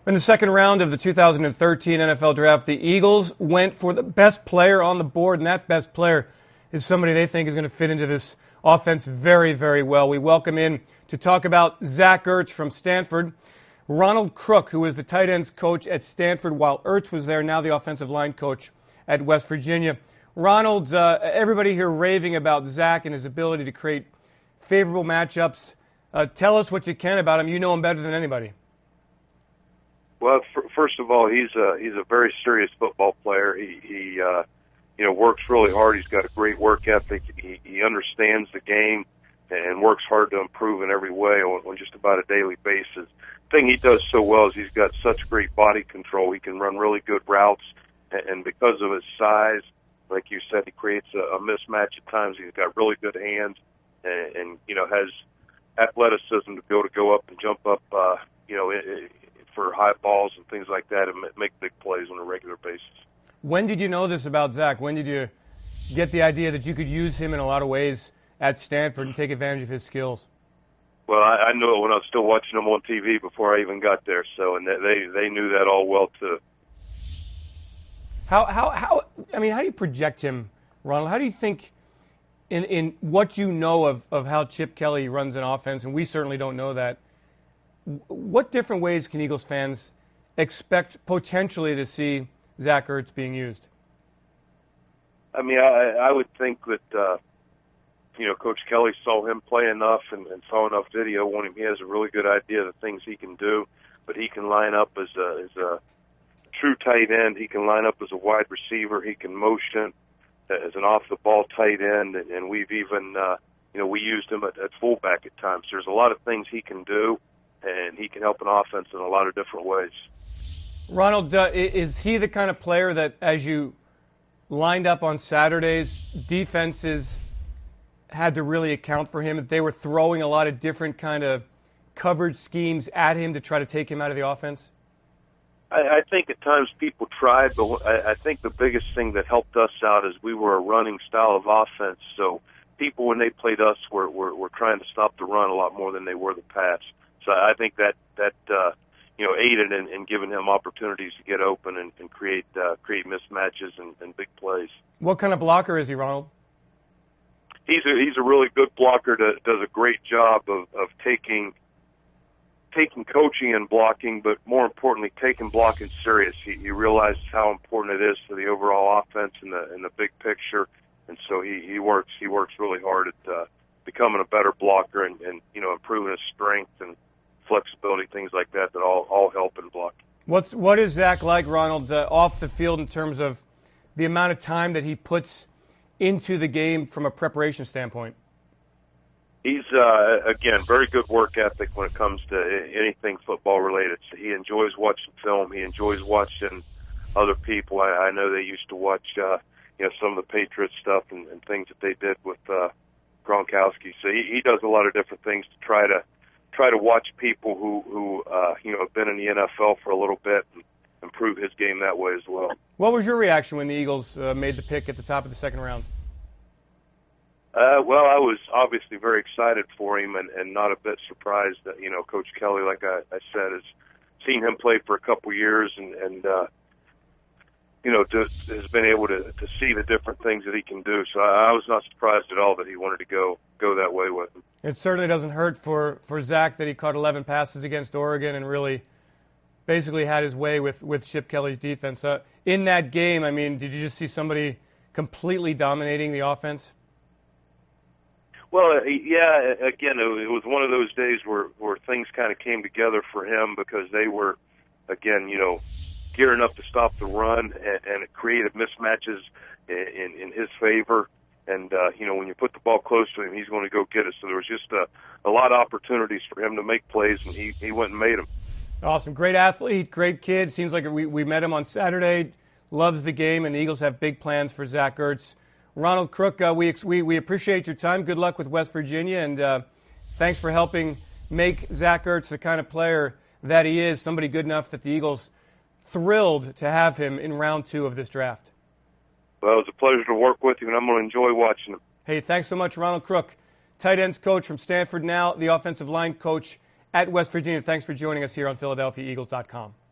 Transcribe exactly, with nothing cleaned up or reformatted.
In the second round of the two thousand thirteen N F L Draft, the Eagles went for the best player on the board, and that best player is somebody they think is going to fit into this offense very, very well. We welcome in to talk about Zach Ertz from Stanford, Ronald Crook, who was the tight ends coach at Stanford while Ertz was there, now the offensive line coach at West Virginia. Ronald, uh, everybody here raving about Zach and his ability to create favorable matchups. Uh, tell us what you can about him. You know him better than anybody. Well, f- first of all, he's a he's a very serious football player. He he uh, you know works really hard. He's got a great work ethic. He, he understands the game and works hard to improve in every way on, on just about a daily basis. The thing he does so well is he's got such great body control. He can run really good routes, and, and because of his size, like you said, he creates a, a mismatch at times. He's got really good hands, and, and you know has athleticism to be able to go up and jump up. Uh, you know. It, it, for high balls and things like that and make big plays on a regular basis. When did you know this about Zach? When did you get the idea that you could use him in a lot of ways at Stanford and take advantage of his skills? Well, I, I knew it when I was still watching him on T V before I even got there, so and they they knew that all well too. How how how I mean, how do you project him, Ronald? How do you think in in what you know of, of how Chip Kelly runs an offense, and we certainly don't know that, what different ways can Eagles fans expect potentially to see Zach Ertz being used? I mean, I, I would think that, uh, you know, Coach Kelly saw him play enough and, and saw enough video on him. He has a really good idea of the things he can do, but he can line up as a, as a true tight end. He can line up as a wide receiver. He can motion as an off-the-ball tight end, and, and we've even, uh, you know, we used him at, at fullback at times. There's a lot of things he can do, and he can help an offense in a lot of different ways. Ronald, uh, is he the kind of player that, as you lined up on Saturdays, defenses had to really account for him, that they were throwing a lot of different kind of coverage schemes at him to try to take him out of the offense? I, I think at times people tried, but I, I think the biggest thing that helped us out is we were a running style of offense, so people, when they played us, were, were, were trying to stop the run a lot more than they were the pass. So I think that that uh, you know aided in, in giving him opportunities to get open and, and create uh, create mismatches and, and big plays. What kind of blocker is he, Ronald? He's a he's a really good blocker. That does a great job of, of taking taking coaching and blocking, but more importantly, taking blocking serious. He, he realizes how important it is to the overall offense and the in the big picture, and so he, he works he works really hard at uh, becoming a better blocker and, and you know improving his strength and flexibility, things like that, that all, all help in blocking. What's, what is Zach like, Ronald, uh, off the field in terms of the amount of time that he puts into the game from a preparation standpoint? He's, uh, again, very good work ethic when it comes to anything football related. So he enjoys watching film. He enjoys watching other people. I, I know they used to watch uh, you know, some of the Patriots stuff and, and things that they did with uh, Gronkowski. So he, he does a lot of different things to try to try to watch people who, who uh, you know, have been in the N F L for a little bit and improve his game that way as well. What was your reaction when the Eagles uh, made the pick at the top of the second round? Uh, well, I was obviously very excited for him and, and not a bit surprised that, you know, Coach Kelly, like I, I said, has seen him play for a couple years and, and uh, you know, to, has been able to, to see the different things that he can do. So I, I was not surprised at all that he wanted to go go that way with him. It certainly doesn't hurt for, for Zach that he caught eleven passes against Oregon and really basically had his way with, with Chip Kelly's defense. Uh, in that game, I mean, did you just see somebody completely dominating the offense? Well, yeah, again, it was one of those days where, where things kind of came together for him because they were, again, you know, gearing up to stop the run, and, and it created mismatches in, in his favor. And, uh, you know, when you put the ball close to him, he's going to go get it. So there was just a, a lot of opportunities for him to make plays, and he, he went and made them. Awesome. Great athlete, great kid. Seems like we, we met him on Saturday, loves the game, and the Eagles have big plans for Zach Ertz. Ronald Crook, uh, we, we, we appreciate your time. Good luck with West Virginia, and uh, thanks for helping make Zach Ertz the kind of player that he is, somebody good enough that the Eagles thrilled to have him in round two of this draft. Well, it was a pleasure to work with you, and I'm going to enjoy watching him. Hey, thanks so much, Ronald Crook, tight ends coach from Stanford, now the offensive line coach at West Virginia. Thanks for joining us here on Philadelphia Eagles dot com.